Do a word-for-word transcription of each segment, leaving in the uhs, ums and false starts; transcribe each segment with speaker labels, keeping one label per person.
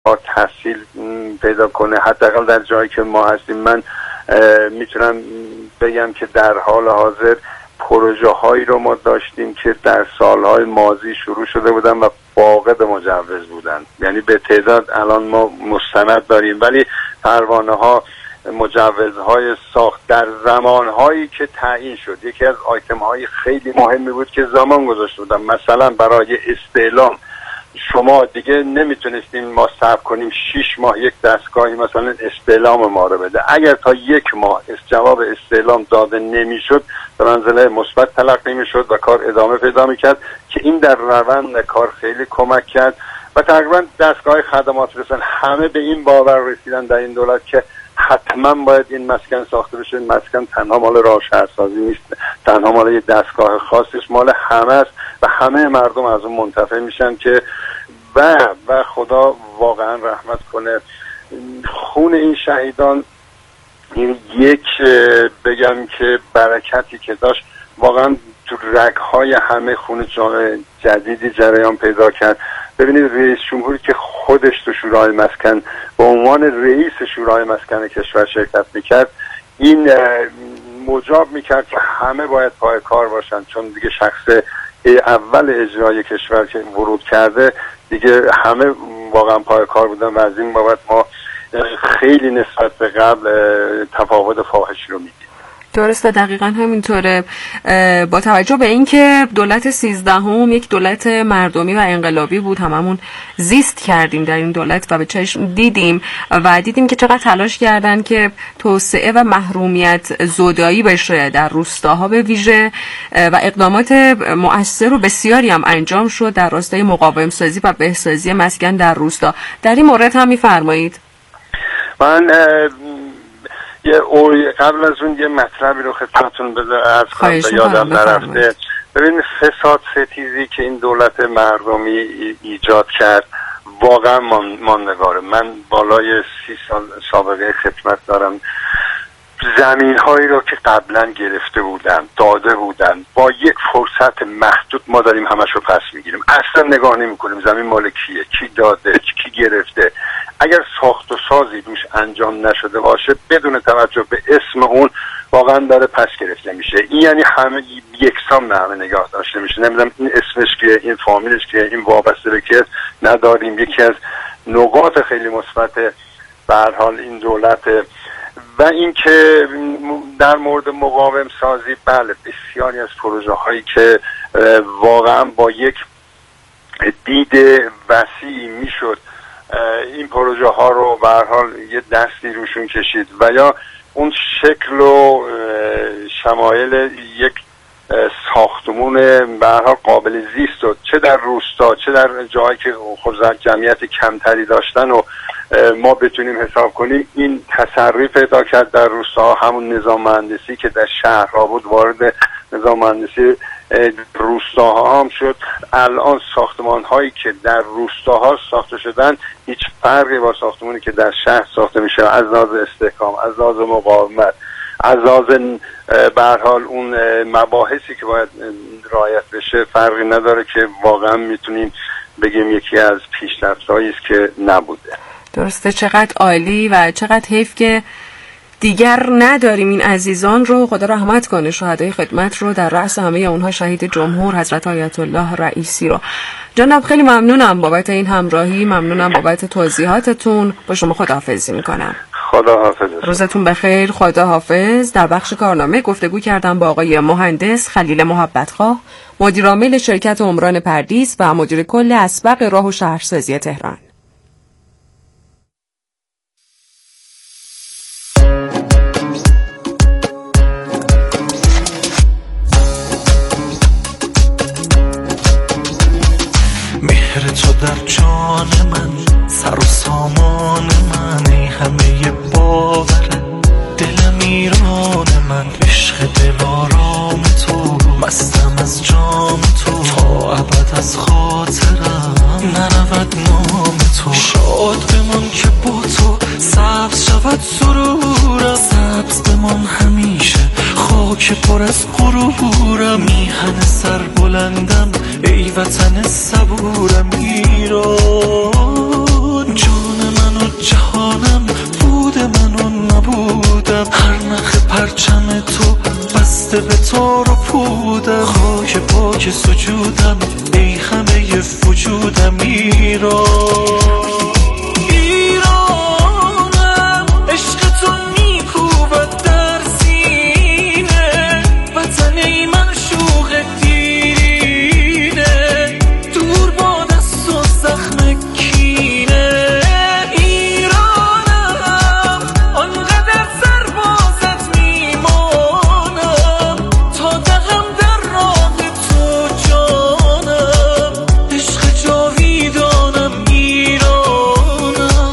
Speaker 1: با تحصیل پیدا کنه. حداقل در جایی که ما هستیم من میتونم بگم که در حال حاضر پروژه هایی رو ما داشتیم که در سالهای ماضی شروع شده بودن و فاقد مجوز بودن، یعنی به تعداد الان ما مستند داریم ولی پروانه ها مجوزهای ساخت در زمانهایی که تعیین شد. یکی از آیتم های خیلی مهمی بود که زمان گذاشته بودن، مثلا برای استعلام شما دیگه نمیتونستیم ما صبر کنیم شش ماه یک دستگاهی مثلا استعلام ما رو بده. اگر تا یک ماه جواب استعلام داده نمیشد به منزله مثبت تلقی میشد و کار ادامه پیدا میکرد که این در روند کار خیلی کمک کرد و تقریبا دستگاه خدمات رسان همه به این باور رسیدن در این دولت که حتما باید این مسکن ساخته بشه. این مسکن تنها مال راه شهرسازی نیست، تنها مال یه دستگاه خاصیست، مال همه است و همه مردم از اون منتفع میشن که و و خدا واقعا رحمت کنه. خون این شهیدان این یک بگم که برکتی که داشت واقعا تو رگ‌های همه خون جدیدی جریان پیدا کرد. ببینید رئیس جمهوری که خودش تو شورای مسکن به عنوان رئیس شورای مسکن کشور شرکت میکرد، این مجاب میکرد که همه باید پای کار باشن، چون دیگه شخص اول اجرای کشور که ورود کرده دیگه همه واقعا پای کار بودن و از این بابت ما خیلی نسبت به قبل تفاوت فاحشی رو میدیم.
Speaker 2: درسته، دقیقاً همینطوره. با توجه به اینکه دولت سیزدهم یک دولت مردمی و انقلابی بود، هممون زیست کردیم در این دولت و به چشم دیدیم و دیدیم که چقدر تلاش کردن که توسعه و محرومیت زدایی بشه در روستاها به ویژه و اقدامات مؤثر و بسیاری هم انجام شد در راستای مقاوم سازی و بهسازی مسکن در روستا. در این مورد هم می‌فرمایید؟
Speaker 1: من یه اوی قبل از اون یه مطلبی رو خدمتتون عرض کنم به یادم نرفته. ببین فساد ستیزی که این دولت مردمی ایجاد کرد واقعا ماندگاره. من بالای سی سال سابقه خدمت دارم. زمین هایی رو که قبلا گرفته بودن داده بودن با یک فرصت محدود ما داریم همش رو پس میگیریم، اصلا نگاه نمی کنیم زمین مال کیه، کی داده، کی گرفته. اگر ساخت و سازی روش انجام نشده باشه بدون توجه به اسم اون واقعا داره پس گرفته میشه. این یعنی همه یکسان به همه نگاه داشته میشه، نمیدونم این اسمش کیه، این فامیلش کیه، این وابسته به کیه نداریم. یکی از نقاط خیلی مثبت به هر حال این دولت و اینکه در مورد مقاوم سازی بله بسیاری از پروژه هایی که واقعا با یک دید وسیع میشد این پروژه ها رو به هر حال یه دستی روشون کشید و یا اون شکل و شمایل یک ساختمون به هر حال قابل زیست و چه در روستا چه در جایی که خود جمعیت کمتری داشتن و ما بتونیم حساب کنیم این تسری پیدا کرد در روستاها. همون نظام مهندسی که در شهرها بود وارد نظام مهندسی روستاها هم شد. الان ساختمان هایی که در روستاها ساخته شدن هیچ فرقی با ساختمانی که در شهر ساخته میشه از لحاظ استحکام، از لحاظ مقاومت، از لحاظ به هر حال اون مباحثی که باید رعایت بشه فرقی نداره که واقعا میتونیم بگیم یکی از پیشرفت‌هایی است که نبوده.
Speaker 2: درسته، چقدر عالی و چقدر حیف که دیگر نداریم این عزیزان رو. خدا رحمت کنه شهدای خدمت رو، در رأس همه اونها شهید جمهور حضرت آیت الله رئیسی رو. جناب خیلی ممنونم بابت این همراهی، ممنونم بابت توضیحاتتون. با شما خداحافظی میکنم.
Speaker 1: خدا حافظ.
Speaker 2: روزتون بخیر. خدا حافظ. در بخش کارنامه گفتگو کردم با آقای مهندس خلیل محبتخواه، مدیر عامل شرکت عمران پردیس و مدیر کل اسبق راه و شهرسازی تهران.
Speaker 3: مهر تو در جان من، سر و سامان من، ای همه باوره دلم ایران من، عشق دل آرام تو، مستم از جام تو، تا ابد از خاطرم نرود نام تو. شاد بمان که با تو سبز شود سرورم، سبز بمان همیشه خاک پر از غرورم. میهن سر بلندم ای وطن صبورم ایران، جانم تار و پودم، خاک پاک سجودم ای همه وجودم ایران. ایرانم عشق تو میکوبد در سینه، وطن ای معشوق دیرینه، دور با دست و زخم کینه. ایرانم آنقدر سربازت میمانم، تا دهم در راه تو جانم، عشق جاویدانم ایرانم.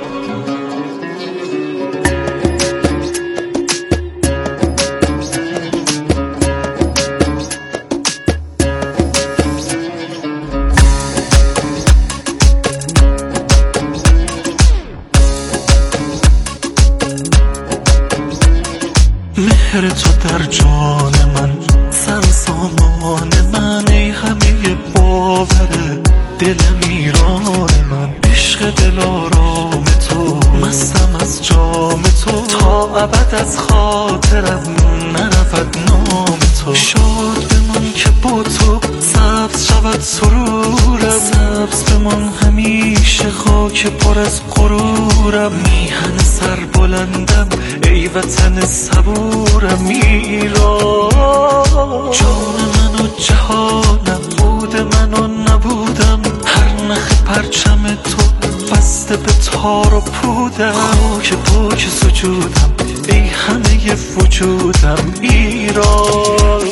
Speaker 3: مهر تو در جان من، سر سامان من، ای همه باور دلم ایران من. عشق دلارام تو، مستم از جام تو، تا ابد از خاطرم نرود نام تو. شاد بمان که با تو سبز شود سرورم، سبز بمان همیشه خاک پر از غرورم. میهن سر بلندم ای وطن صبورم ایران. جان من و جهانم، بود من و نبودم، هر نخ پرچم تو بسته به تار و پودم. خاک پاک سجودم ای همه وجودم ایران.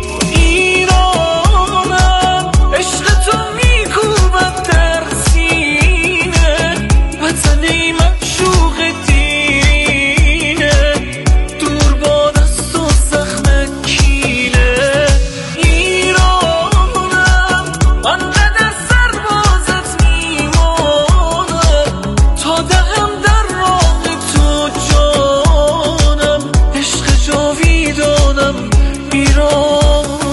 Speaker 3: ایرانم عشق تو میکوبد در سینه، وطن ای معشوق دیرینه، دور با دست و زخم کینه. ایرانم آنقدر سربازت میمانم، تا دهم در راه تو جانم، عشق جاویدانم ایرانم.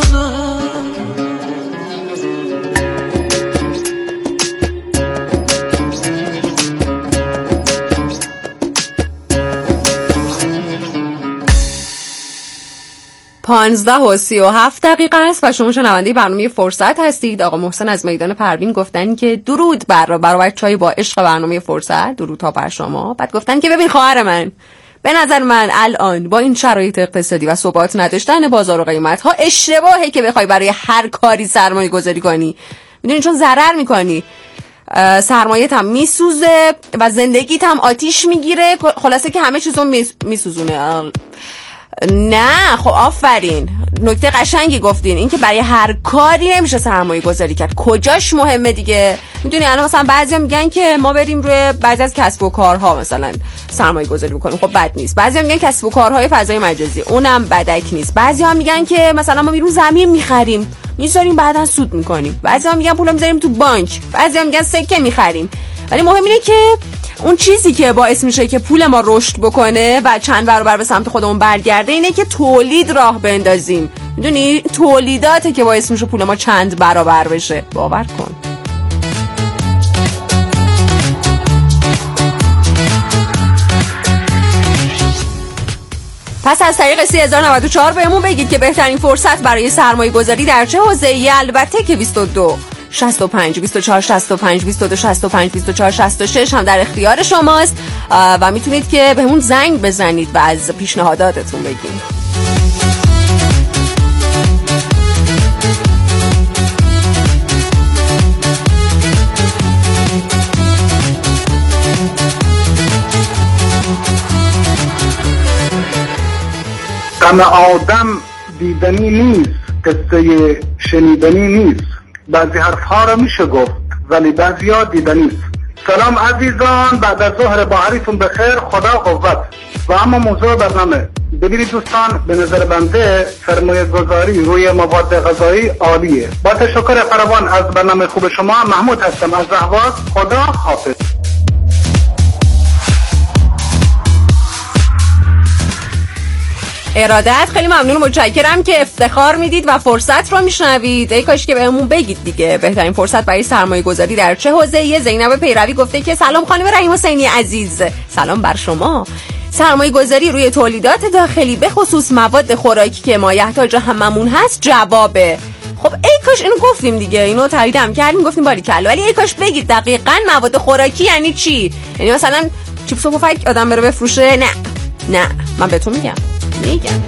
Speaker 2: پانزده و سی و هفت دقیقه است و شما شنونده برنامه فرصت هستید. آقا محسن از میدان پروین گفتن که درود بر برای بچهای با عشق برنامه فرصت، درود ها بر شما. بعد گفتن که ببین خواهر من، به نظر من الان با این شرایط اقتصادی و ثبات نداشتن بازار و قیمت ها اشتباهه که بخوای برای هر کاری سرمایه گذاری کنی. میدونی چون ضرر میکنی، سرمایه‌ت هم میسوزه و زندگیت هم آتیش میگیره، خلاصه که همه چیزو میسوزونه. نه خب آفرین، نکته قشنگی گفتین، این که برای هر کاری نمیشه سرمایه گذاری کرد. کجاش مهمه دیگه؟ میدونی الان مثلا بعضیا میگن که ما بریم روی بعضی از کسب و کارها مثلا سرمایه گذاری بکنیم، خب بد نیست. بعضیا میگن کسب و کارهای فضای مجازی، اونم بدک نیست. بعضیا میگن که مثلا ما میریم زمین میخریم میذاریم بعدن سود میکنیم، بعضیا میگن پول میذاریم تو بانک، بعضیا میگن سکه میخریم. ولی مهم اینه که اون چیزی که باعث میشه که پول ما رشد بکنه و چند برابر به سمت خودمون برگرده اینه که تولید راه بندازیم. میدونی تولیداته که باعث میشه پول ما چند برابر بشه، باور کن. پس از طریق سی هزار و نود و چهار بهمون بگید که بهترین فرصت برای سرمایه گذاری در چه حوزه‌ای. البته که بیست و دو شصت و پنج بیست و چهار شصت و پنج بیست و دو شصت و پنج بیست و چهار شصت و شش هم در اختیار شماست و میتونید که بهمون زنگ بزنید و از پیشنهاداتتون بگید.
Speaker 4: غم آدم دیدنی نیست، قصه شنیدنی نیست. بعضی حرفها را میشه گفت ولی بعضی ها دیدنی نیست. سلام عزیزان، بعد از ظهر با حریتون بخیر، خدا قوت. و اما موضوع برنامه، ببینید دوستان، به نظر بنده سرمایه گذاری روی مواد غذایی عالیه. با تشکر فراوان از برنامه خوب شما، محمود هستم از اهواز. خدا حافظ.
Speaker 2: ارادت، خیلی ممنون، متشکرم که افتخار میدید و فرصت رو میشنوید. ای کاش که بهمون بگید دیگه بهترین فرصت برای سرمایه گذاری در چه حوزه‌ای. زینب پیروی گفته که سلام خانم رحیم حسینی عزیز، سلام بر شما. سرمایه گذاری روی تولیدات داخلی به خصوص مواد خوراکی که مایحتاج هممون هست جوابه. خب ای کاش اینو گفتیم دیگه، اینو تاییدم کردیم گفتیم باریکلا، ولی ای کاش بگید دقیقاً مواد خوراکی یعنی چی؟ یعنی مثلا چیپس و پفک آدم بره بفروشه؟ نه نه من بهتون میگم میگم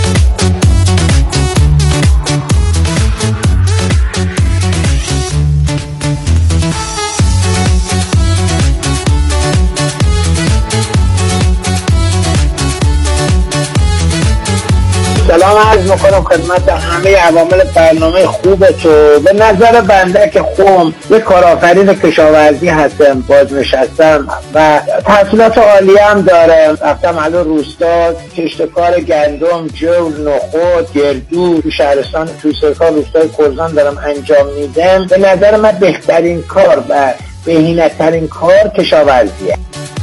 Speaker 5: سلام عرض میکنم خدمت همه عوامل برنامه خوب تو. به نظر بنده که خوم یک کارآفرین کشاورزی هستم، بازنشستم و تحصیلات عالی هم دارم. رفتم الان روستا کشتکار گندم، جو، نخود، گردو تو شهرستان توسرکار روستای کرزان دارم انجام میدم. به نظر من بهترین کار و بهینه‌ترین کار کشاورزیه.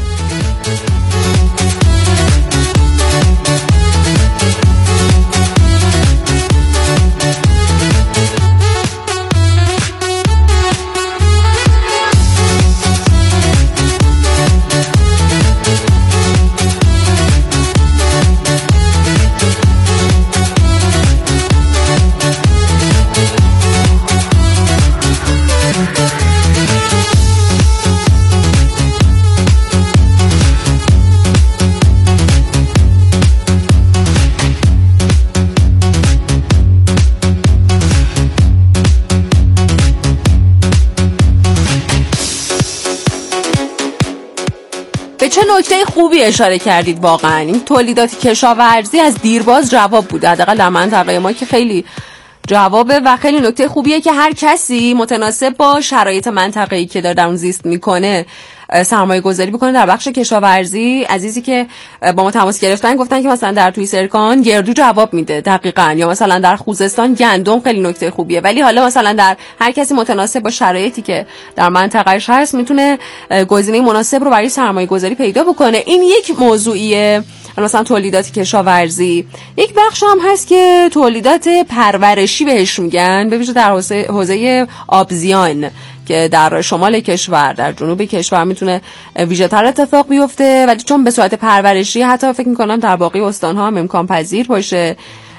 Speaker 2: چه نکته خوبی اشاره کردید. واقعا این تولیدات کشاورزی از دیرباز جواب بوده، حداقل در منطقه ما که خیلی جوابه و خیلی نکته خوبیه که هر کسی متناسب با شرایط منطقه‌ای که داره در اون زیست میکنه سرمایه گذاری بکنه در بخش کشاورزی. عزیزی که با ما تماس گرفتن گفتن که مثلا در توی سرکان گردو جواب میده دقیقاً، یا مثلا در خوزستان گندم خیلی نکته خوبیه. ولی حالا مثلا در هر کسی متناسب با شرایطی که در منطقهش هست میتونه گزینه مناسب رو برای سرمایه گذاری پیدا بکنه. این یک موضوعیه. مثلا تولیدات کشاورزی. یک بخش هم هست که تولیدات پرورشی بهش میگن، به ویژه در حوزه حوزه آبزیان که در شمال کشور، در جنوب کشور میتونه ویژه‌تر اتفاق بیفته، ولی چون به صورت پرورشی حتی فکر میکنم در باقی استان‌ها هم امکان پذیر باشه.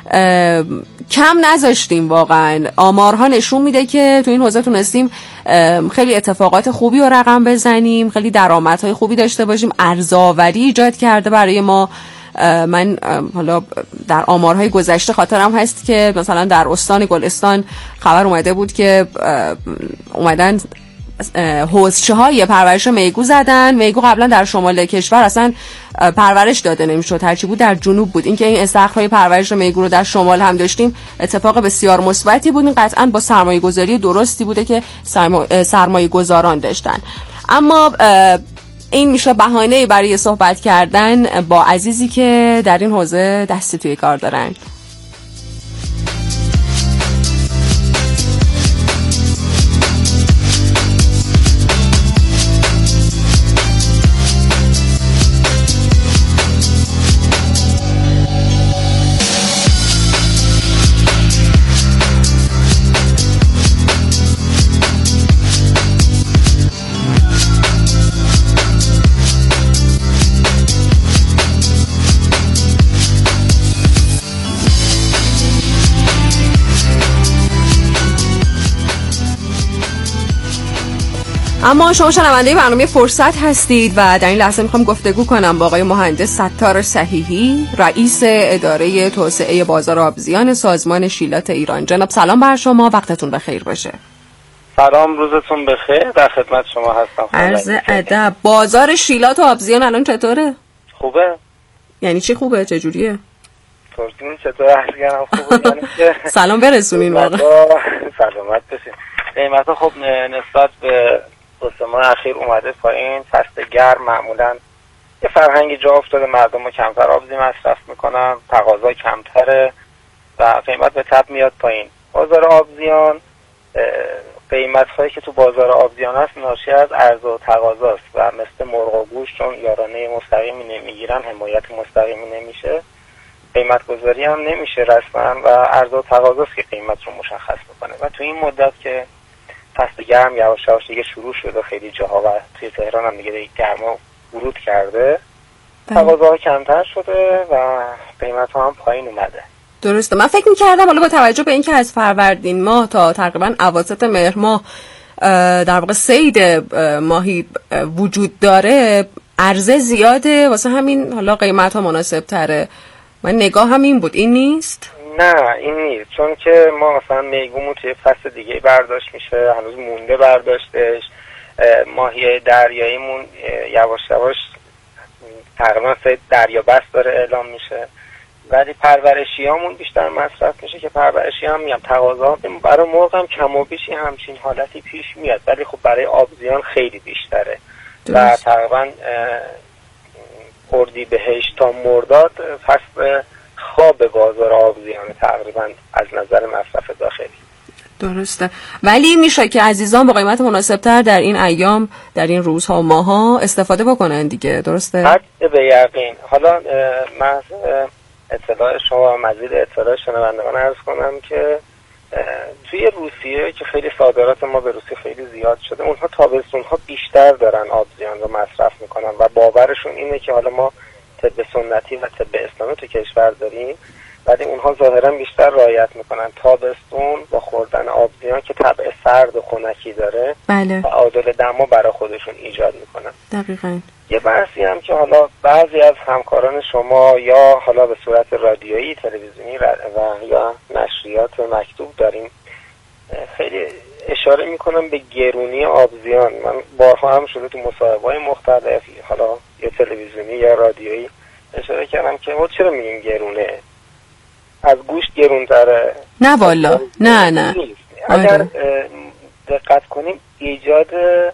Speaker 2: کم نذاشتیم واقعا. آمارها نشون میده که تو این حوزه تونستیم خیلی اتفاقات خوبی رو رقم بزنیم، خیلی درآمدهای خوبی داشته باشیم. ارزآوری ایجاد کرده برای ما. من حالا در آمارهای گذشته خاطرم هست که مثلا در استان گلستان خبر اومده بود که اومدن حوضچه های پرورش میگو زدن. میگو قبلا در شمال کشور اصلا پرورش داده نمیشد، هرچی بود در جنوب بود. اینکه این استخرهای پرورش میگو رو در شمال هم داشتیم اتفاق بسیار مثبتی بود. این قطعا با سرمایه گذاری درستی بوده که سرمایه گذاران داشتن. اما این میشه بهانه برای صحبت کردن با عزیزی که در این حوزه دستی توی کار دارن. اما شما شنونده برنامه فرصت هستید و در این لحظه میخوام گفتگو کنم با آقای مهندس ستار صحیحی، رئیس اداره توسعه بازار آبزیان سازمان شیلات ایران. جناب سلام بر شما، وقتتون بخیر باشه.
Speaker 6: سلام، روزتون بخیر. در خدمت شما هستم.
Speaker 2: عرض ادب. بازار شیلات و آبزیان الان چطوره؟
Speaker 6: خوبه.
Speaker 2: یعنی چی خوبه؟ چجوریه؟
Speaker 6: پرسیدین چطوره؟ هستم خوبه. یعنی که
Speaker 2: سلام برسونین واقعا.
Speaker 6: سلامت بشین. قیمتا خب نسبت به دو ماه اخیر اومده پایین. فصل گرم معمولا یه فرهنگی جا افتاده، مردم کمتر آبزی مصرف میکنن، تقاضا کمتره و قیمت به تبع میاد پایین. بازار آبزیان قیمت هایی که تو بازار آبزیان هست ناشی از عرضه و تقاضاست و مثل مرغ و گوشت چون یارانه مستقیمی نمیگیرن، حمایت مستقیمی نمیشه، قیمت گذاری هم نمیشه رسما و عرضه و تقاضاست که قیمت رو مشخص میکنه. و تو این مدت که فصل گرم یواش یواش دیگه شروع شده، خیلی جاها و توی تهران هم دیگه گرما ورود کرده، تقاضاها کمتر شده و قیمت ها هم پایین اومده.
Speaker 2: درسته. من فکر می‌کردم حالا با توجه به اینکه از فروردین ماه تا تقریبا اواسط مهر ماه در واقع صید ماهی وجود داره، عرضه زیاده، واسه همین حالا قیمت ها مناسب تره. من نگاه هم این بود. این نیست؟
Speaker 6: نه این نیست، چون که ما مثلا میگومون توی فصل دیگه برداشت میشه، هنوز مونده برداشتش. ماهی دریاییمون یواش یواش تقریبا صید دریابست داره اعلام میشه، ولی پرورشیامون بیشتر مصرف میشه که پرورشی هم میگم تقاضا برای مرغ هم کم و بیشی همچین حالتی پیش میاد، ولی خب برای آبزیان خیلی بیشتره و تقریبا اردیبهشت تا مرداد فصل خواب بازار آبزیان تقریبا از نظر مصرف داخلی.
Speaker 2: درسته. ولی میشه که عزیزان با قیمت مناسبتر در این ایام، در این روزها و ماها استفاده بکنن دیگه. درسته؟
Speaker 6: حد به یقین. حالا من اطلاع شما مزید اطلاع شنوندگان عرض کنم که توی روسیه که خیلی صادرات ما به روسیه خیلی زیاد شده، اونها تابستونها بیشتر دارن آبزیان رو مصرف میکنن و باورشون اینه که حالا ما طب سنتی و طب اسلامی تو کشور داریم، ولی اونها ظاهرا بیشتر رعایت میکنن تابستون با خوردن آبزیان که طبع سرد و خنکی داره.
Speaker 2: بله.
Speaker 6: و عادل دما برای خودشون ایجاد میکنن.
Speaker 2: دقیقاً.
Speaker 6: یه بحثی هم که حالا بعضی از همکاران شما یا حالا به صورت رادیویی، تلویزیونی و یا نشریات مکتوب داریم، خیلی اشاره میکنم به گرونی آبزیان. من بارها هم شده تو مصاحبه‌های مختلف حالا یا تلویزیونی یا رادیویی اشاره کردم که ما چرا میگیم گرونه؟ از گوشت گرونتره؟
Speaker 2: نه والا، نه نه.
Speaker 6: اگر دقت کنیم ایجاد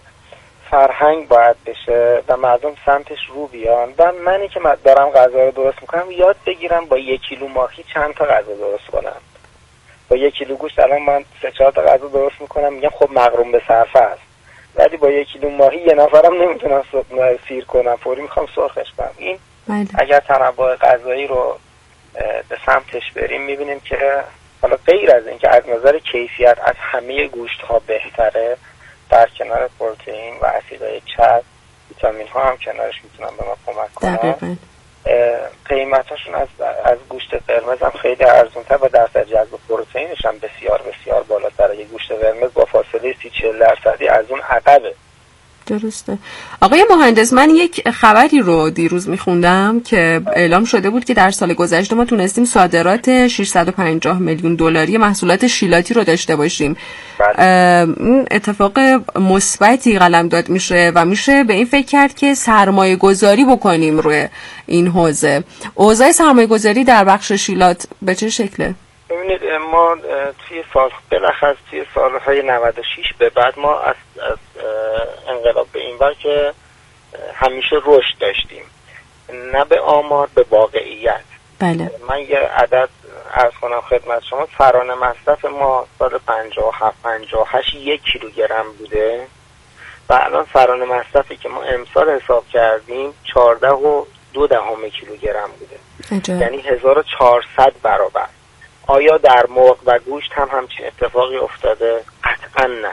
Speaker 6: فرهنگ باید بشه و مردم سمتش رو بیان و منی که دارم غذا رو درست میکنم یاد بگیرم با یک کیلو ماهی چند تا غذا درست کنم. با یک کیلو گوشت الان من سه چهار تا غذا درست میکنم، میگم خب مغروم به صرفه است، ولی با یک کیلو ماهی یه نفرم نمیتونم سیر کنم، فوری میخوام سرخش کنم. این
Speaker 2: بله.
Speaker 6: اگر تنوع غذایی رو به سمتش بریم میبینیم که حالا غیر از اینکه از نظر کیفیت از همه گوشت ها بهتره، در کنار پروتئین و اسیدهای چرب ویتامین ها هم کنارش میتونن به ما کمک کنن. قیمتاشون از از گوشت قرمز هم خیلی ارزونتر و درصد جذب پروتئینش هم بسیار بسیار بالاتره. یه گوشت قرمز با فاصله سی چهل درصدی از اون عقبه.
Speaker 2: درسته. آقای مهندس، من یک خبری رو دیروز میخوندم که اعلام شده بود که در سال گذشته ما تونستیم صادرات ششصد و پنجاه میلیون دلاری محصولات شیلاتی رو داشته باشیم. این اتفاق مثبتی قلمداد میشه و میشه به این فکر کرد که سرمایه گذاری بکنیم روی این حوزه. اوضاع سرمایه گذاری در بخش شیلات به چه شکله؟
Speaker 6: ببینید ما توی سال بالاخره توی سالهای نود و شش به بعد ما از, از انقلاب به این ور که همیشه رشد داشتیم، نه به آمار به واقعیت.
Speaker 2: بله.
Speaker 6: من یه عدد عرض کنم خدمت شما، سرانه مصرف ما سال پنجاه و هفت پنجاه و هشت یک کیلوگرم بوده و الان سرانه مصرفی که ما امسال حساب کردیم چهارده و دو دهم کیلوگرم بوده. یعنی هزار و چهارصد برابر. آیا در مرغ و گوشت هم همچین اتفاقی افتاده؟ قطعا نه.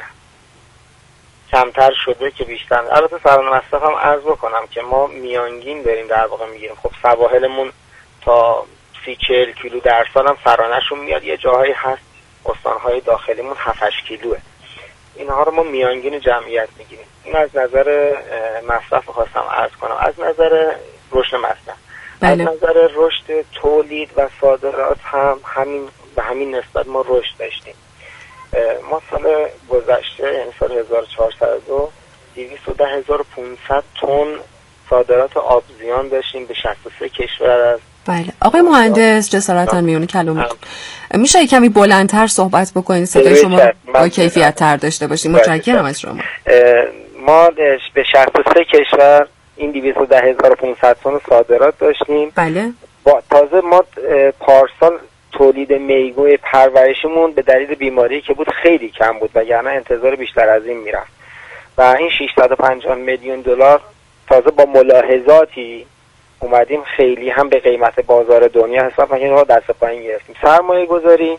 Speaker 6: کمتر شده که بیشتر. البته سرانه مصرف هم عرض بکنم که ما میانگین داریم در واقع میگیریم. خب سواحلمون تا سی چهل کیلو در سال هم سرانه‌شون میاد. یه جاهایی هست استانهای داخلیمون هفت هشت کیلوه. اینها رو ما میانگین جمعیت میگیریم. این از نظر مصرف خواستم عرض کنم. از نظر رشد مصرف، بله. از نظر رشد تولید و صادرات هم همین به همین نسبت ما رشد داشتیم. ما سال گذشته یعنی سال هزار و چهارصد و دو دویست و ده هزار و پانصد تن صادرات آبزیان داشتیم به شصت و سه کشور از.
Speaker 2: بله. آقای مهندس جسارتاً میون کلام میشه کمی بلندتر صحبت بکنید، صدای شما با کیفیت تر داشته باشیم. متشکرم از شما.
Speaker 6: ما به شصت و سه کشور این دویست و ده هزار و پانصد تن صادرات داشتیم.
Speaker 2: بله.
Speaker 6: با تازه ما پارسال تولید میگوی پرورشیمون به دلیل بیماری که بود خیلی کم بود و یعنی انتظار بیشتر از این میرفت و این ششصد و پنجاه میلیون دلار تازه با ملاحظاتی اومدیم خیلی هم به قیمت بازار دنیا حساب کنیم رو دست پایین گرفتیم. سرمایه گذاری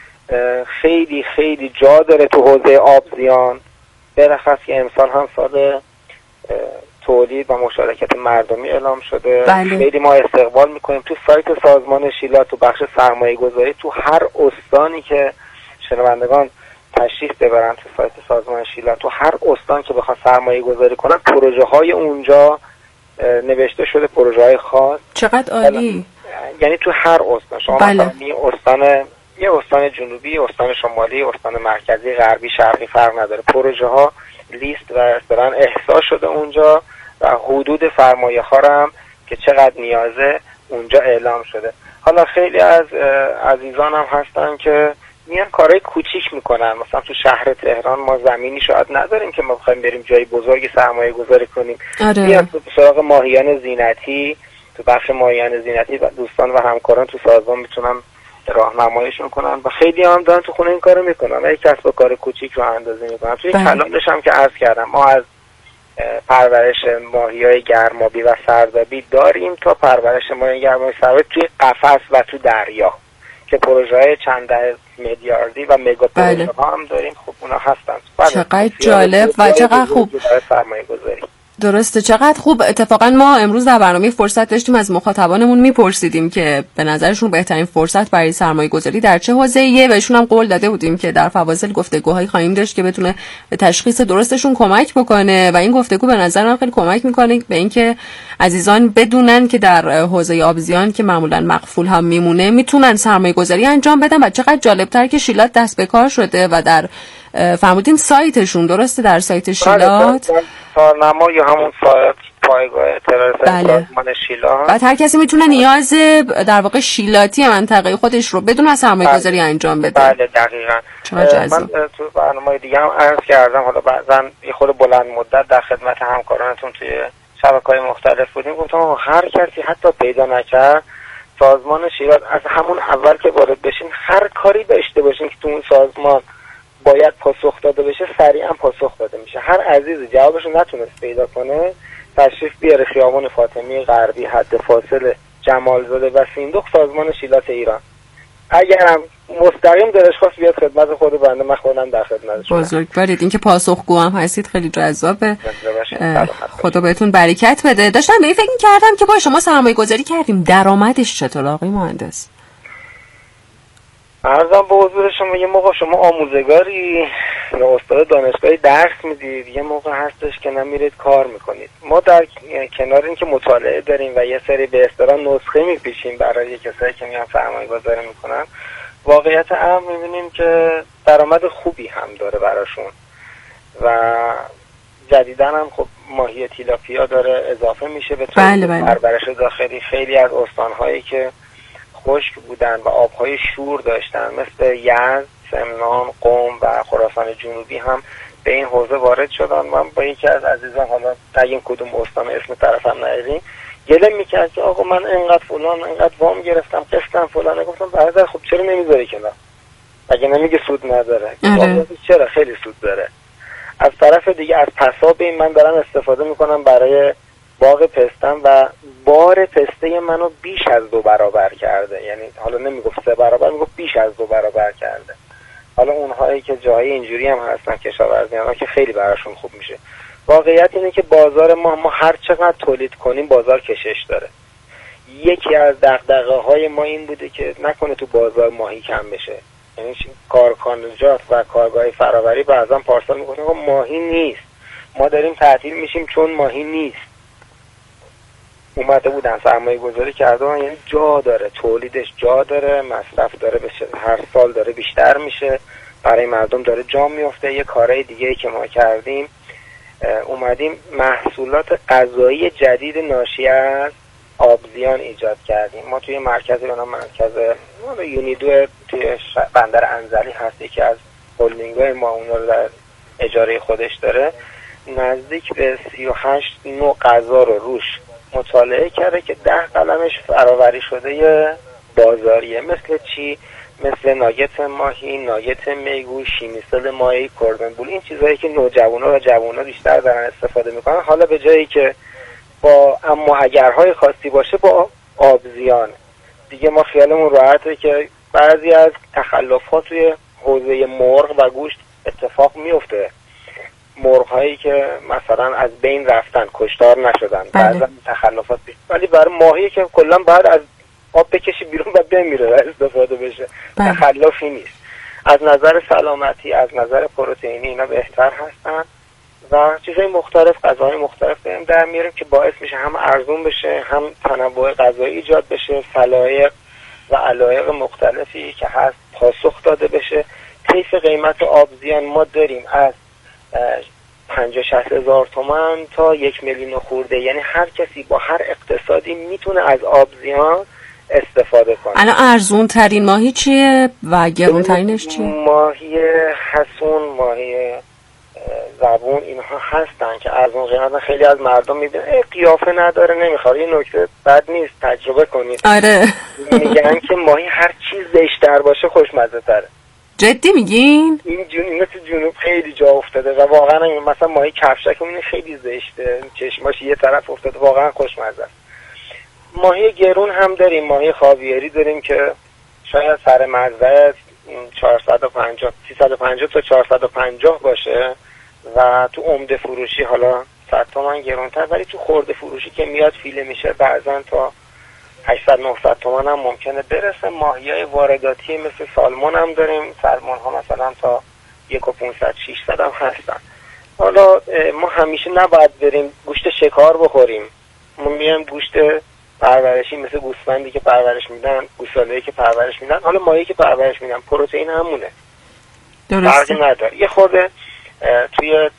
Speaker 6: خیلی خیلی جا داره تو حوزه آبزیان، برخص که امسال هم سال تولید و مشارکت مردمی اعلام شده.
Speaker 2: بله.
Speaker 6: خیلی ما استقبال میکنیم تو سایت سازمان شیلا، تو بخش سرمایه گذاری، تو هر استانی که شنوندگان تشریف ببرن تو سایت سازمان شیلا، تو هر استان که بخواد سرمایه گذاری کنن، پروژه های اونجا نوشته شده، پروژه های خاص.
Speaker 2: چقدر عالی.
Speaker 6: یعنی تو هر استان شما
Speaker 2: بله.
Speaker 6: مثلا یه استان یه استان جنوبی، استان شمالی، استان مرکزی، غربی، شرقی فرق نداره، پروژه ها لیست و اصطلاحاً احصا شده اونجا و حدود سرمایه ها هم که چقدر نیازه اونجا اعلام شده. حالا خیلی از عزیزان هم هستن که میان کارهای کوچیک میکنن، مثلا تو شهر تهران ما زمینی شاید نداریم که ما بخوایم بریم جای بزرگی سرمایه گذاری کنیم.
Speaker 2: آره.
Speaker 6: میان تو سراغ ماهیان زینتی، تو بخش ماهیان زینتی و دوستان و همکاران تو سازمان میتونن راهنماییشون کنن و خیلی هم دارن تو خونه این کارو میکنن و یک کسب و کار کوچیک رو اندازی میکنن. توی کلامش هم که عرض کردم ما از پرورش ماهیای گرمابی و سردابی داریم تا پرورش ماهیای گرمابی سردابی توی قفس و تو دریا که پروژه‌های چند ده میلیاردی و مگا پروژه ها هم داریم. خب اونا هستن.
Speaker 2: چقدر جالب و چقدر خوب
Speaker 6: سرمایه گذاری.
Speaker 2: درسته، چقدر خوب. اتفاقا ما امروز در برنامه فرصت داشتیم از مخاطبانمون میپرسیدیم که به نظرشون بهترین فرصت برای سرمایه گذاری در چه حوزه‌ایه. بهشون هم قول داده بودیم که در فواصل گفتگوهایی خواهیم داشت که بتونه به تشخیص درستشون کمک بکنه و این گفتگو به نظر من خیلی کمک میکنه به اینکه عزیزان بدونن که در حوزه آبزیان که معمولا مقفول هم میمونه میتونن سرمایه گذاری انجام بدن و چقدر جالب‌تر که شیلات دست به کار شده و در فرمودین سایتشون، درسته، در سایت شیلات
Speaker 6: سارنما یا همون سایت پایگاه اطلاعات سازمان شیلات
Speaker 2: و هر کسی میتونه نیاز در واقع شیلاتی منطقه خودش رو بدون از سرمایه گذاری انجام بده.
Speaker 6: بله دقیقاً. من تو برنامه دیگه هم عرض کردم، حالا بعضا یه خود بلند مدت در خدمت همکارانتون توی شبکه‌های مختلف بودیم، گفتم هر کسی حتی پیدا نکرد سازمان شیلات از همون اول که وارد بشین هر کاری داشته باشین که تو اون سازمان باید پاسخ داده بشه سریعا پاسخ داده میشه. هر عزیزی جوابشو نتونست پیدا کنه تشریف بیاره خیابان فاطمی غربی حد فاصل جمالزاده و صندوق سازمان شیلات ایران. اگرم مستقیم دلش خواست بیاد خدمت خود بنده، من خودم در خدمتش.
Speaker 2: بزرگوارید، این که پاسخگو هم هستید خیلی جذابه. خدا بهتون برکت بده. داشتم به این فکر می‌کردم که با شما سرمایه گذاری کردیم، درآمدش چطور آقای مهندس؟
Speaker 6: عرضم به حضور شما یه موقع شما آموزگاری یا استاد دانشگاهی درس میدید، یه موقع هستش که نمیرید کار میکنید. ما در کنار این که مطالعه داریم و یه سری به اصطلاح نسخه میپیشیم برای کسایی که میان سرمایه گذاری میکنن، واقعیت امر میبینیم که درآمد خوبی هم داره براشون و جدیدن هم خب ماهی تیلاپیا داره اضافه میشه به
Speaker 2: بله بله.
Speaker 6: پرورش داخلی. خیلی از استانهایی که خشک بودن و آبهای شور داشتن مثل یزد، سمنان، قم و خراسان جنوبی هم به این حوزه وارد شدن. من با یکی از عزیزان، حالا نگیم کدوم استان اسم طرفم نگیم، گله میکرد که آقا من اینقدر فلان اینقدر وام گرفتم قسطم فلانه. گفتم برادر خب چرا نمیذاری کنار؟ اگه نمیگه سود نداره. چرا؟ خیلی سود داره. از طرف دیگه از پساب این من دارم استفاده میکنم برای باغ پستم و بار پسته منو بیش از دو برابر کرده. یعنی حالا نمیگفت سه برابر، میگفت بیش از دو برابر کرده. حالا اونهایی که جای اینجوری هم هستن کشاورزی‌ها که خیلی براشون خوب میشه. واقعیت اینه که بازار ما ما هر چقدر تولید کنیم بازار کشش داره. یکی از دغدغه‌های ما این بوده که نکنه تو بازار ماهی کم بشه. یعنی کارخانجات و کارگاه فراوری بعضا پارسال میگن آقا ماهی نیست، ما داریم تعطیل میشیم چون ماهی نیست. اومده بودن سرمایه گذاری کرده، یعنی جا داره، تولیدش جا داره، مصرف داره، بشه هر سال داره بیشتر میشه، برای مردم داره جا میفته. یه کارهای دیگه ای که ما کردیم، اومدیم محصولات غذایی جدید ناشی از آبزیان ایجاد کردیم. ما توی مرکز به نام مرکز یونیدو توی بندر انزلی هست، یکی از هلدینگ‌های ما اون رو در اجاره خودش داره. نزدیک به سی و هشت نوع غذا رو روش مطالعه کرده که ده قلمش فراوری شده یه بازاریه. مثل چی؟ مثل ناگت ماهی، ناگت میگو، شیمیسل ماهی، کردن بول. این چیزایی که نوجوانا و جوانا بیشتر دارن استفاده میکنن. حالا به جایی که با اما اگرهای خاصی باشه با آبزیان دیگه ما خیالمون راحته که بعضی از تخلفات توی حوزه مرغ و گوشت اتفاق میفته. مرغ‌هایی که مثلا از بین رفتن، کشتار نشدن، بعضا تخلفات بیشتر، ولی برای ماهی که کلا باید از آب بکشی بیرون و بمیره و استفاده بشه، بله. تخلفی نیست. از نظر سلامتی، از نظر پروتئینی اینا بهتر هستن و چیزهای مختلف، غذاهای مختلف داریم در میاریم که باعث میشه هم ارزون بشه، هم تنوع غذایی ایجاد بشه، سلایق و علایق مختلفی که هست پاسخ داده بشه. طیف قیمت آبزیان ما داریم از پنجاه شصت هزار تومان تا یک میلیون خورده، یعنی هر کسی با هر اقتصادی میتونه از آبزیان استفاده کنه.
Speaker 2: الان ارزون ترین ماهی چیه و گرون ترینش چیه؟
Speaker 6: ماهی حسون، ماهی زبون، اینها هستن که ارزون قیمت. خیلی از مردم میبینن قیافه نداره نمیخواد، این نکته بد نیست، تجربه کنید.
Speaker 2: آره
Speaker 6: میگن که ماهی هر چیز زشت‌تر باشه خوشمزه تره.
Speaker 2: جدی میگین؟
Speaker 6: این جون اینا تو جنوب خیلی جا افتاده و واقعا مثلا ماهی کفشک اون خیلی زشته، چشماش یه طرف افتاده، واقعا خوشمزه است. ماهی گرون هم داریم، ماهی خاویاری داریم که شاید سر مزرعه چهارصد و پنجاه سیصد و پنجاه تا چهارصد و پنجاه باشه و تو عمده فروشی حالا صد تومن گرونتر، ولی تو خرده فروشی که میاد فیله میشه بعضن تا هشتصد نهصد تومن هم ممکنه برسه. ماهیای وارداتی مثل سالمون هم داریم، سالمون ها مثلا تا یک و پونصد ششصد هم هستن. حالا ما همیشه نباید بریم گوشت شکار بخوریم، ما میایم گوشت پرورشی مثل گوسفندی که پرورش میدن، گوساله‌ای که پرورش میدن، حالا ماهی که پرورش میدن پروتئین همونه، فرقی نداره. یه خورده توی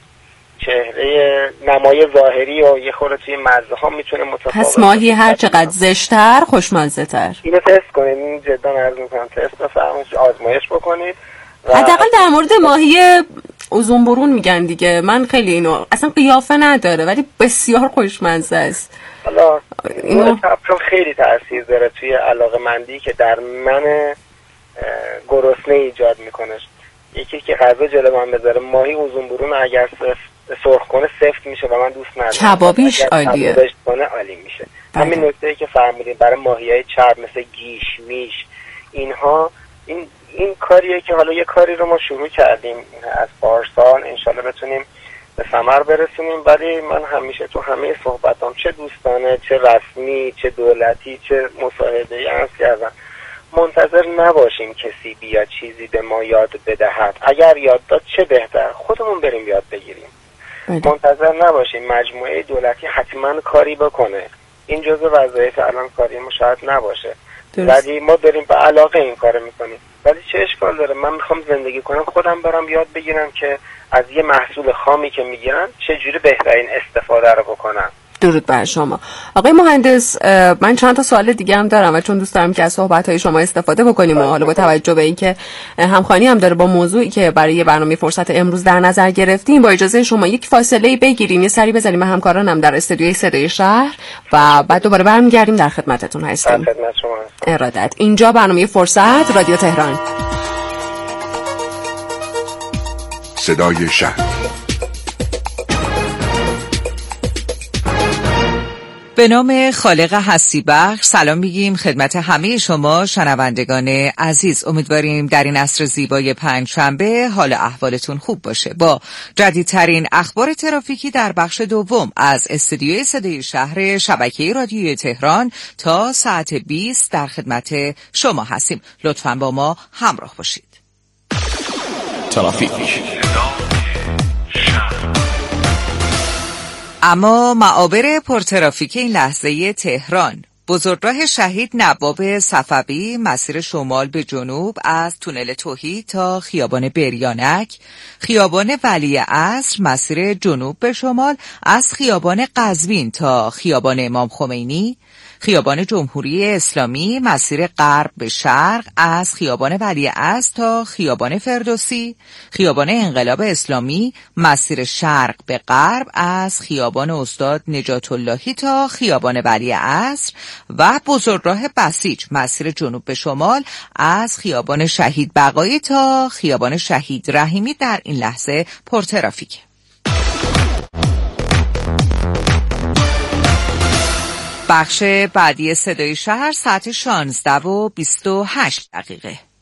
Speaker 6: چهره نمای ظاهری و یه خورده توی مزه ها میتونه متفاوت.
Speaker 2: پس ماهی هر چقدر زشت‌تر خوشمزه تر.
Speaker 6: اینو تست کنید، این جدا عرض میکنم تست بفرمایید، آزمایش بکنید.
Speaker 2: حداقل در مورد ماهی اوزون برون میگن دیگه، من خیلی اینو اصلا قیافه نداره ولی بسیار خوشمزه است.
Speaker 6: حالا اینو چون خیلی تاثیر داره توی علاقه‌مندی که در من گرسنه ایجاد میکنه. یکی که غذا جلو من بذاره ماهی اوزون برون اگر سرخ کنه سفت میشه و من دوست ندارم.
Speaker 2: کبابیش عالیه.
Speaker 6: کبابش کنه عالی میشه. همین نکته‌ای که فرمودین برای ماهیای چرب مثل گیش، میش، اینها این این کاریه که حالا یه کاری رو ما شروع کردیم از پارسال، انشالله بتونیم به ثمر برسونیم. ولی من همیشه تو همه صحبتام چه دوستانه، چه رسمی، چه دولتی، چه مصاحبه‌ای عرض کردم منتظر نباشیم کسی بیاد چیزی به ما یاد بدهد. اگر یاد داد چه بهتر، خودمون بریم یاد بگیریم. بله. منتظر نباشیم مجموعه دولتی حتما کاری بکنه. این جزء وظایف الان کاری ما شاید نباشه، ولی ما داریم به علاقه این کارو میکنیم. ولی چه اشکال داره؟ من میخوام زندگی کنم، خودم برام یاد بگیرم که از یه محصول خامی که میگیرم چجوری بهترین استفاده رو بکنم.
Speaker 2: درود بر شما آقای مهندس. من چند تا سوال دیگه هم دارم و چون دوست دارم که از صحبت‌های شما استفاده بکنیم و حالا با توجه به اینکه همخوانی هم داره با موضوعی که برای برنامه فرصت امروز در نظر گرفتیم، با اجازه شما یک فاصله بگیریم، یه سری بزنیم به همکارانم در استودیوی صدای شهر و بعد دوباره برمیگردیم در خدمتتون هستیم.
Speaker 6: در خدمت شما هستم.
Speaker 2: ارادت. اینجا برنامه فرصت رادیو تهران،
Speaker 7: صدای شهر.
Speaker 8: به نام خالق هستی بخش سلام میگیم خدمت همه شما شنوندگان عزیز. امیدواریم در این عصر زیبای پنجشنبه حال احوالتون خوب باشه. با جدیدترین اخبار ترافیکی در بخش دوم از استودیوی صدای شهر شبکه رادیوی تهران تا ساعت بیست در خدمت شما هستیم. لطفاً با ما همراه باشید.
Speaker 7: ترافیک.
Speaker 8: اما معابر پرترافیک این لحظه تهران: بزرگراه شهید نواب صفوی مسیر شمال به جنوب از تونل توحید تا خیابان بریانک، خیابان ولی عصر مسیر جنوب به شمال از خیابان قزوین تا خیابان امام خمینی، خیابان جمهوری اسلامی مسیر غرب به شرق از خیابان ولی عصر تا خیابان فردوسی، خیابان انقلاب اسلامی مسیر شرق به غرب از خیابان استاد نجات اللهی تا خیابان ولی عصر و بزرگراه بسیج مسیر جنوب به شمال از خیابان شهید بقایی تا خیابان شهید رحیمی در این لحظه پرترافیک. بخش بعدی صدای شهر ساعت شانزده و بیست و هشت دقیقه.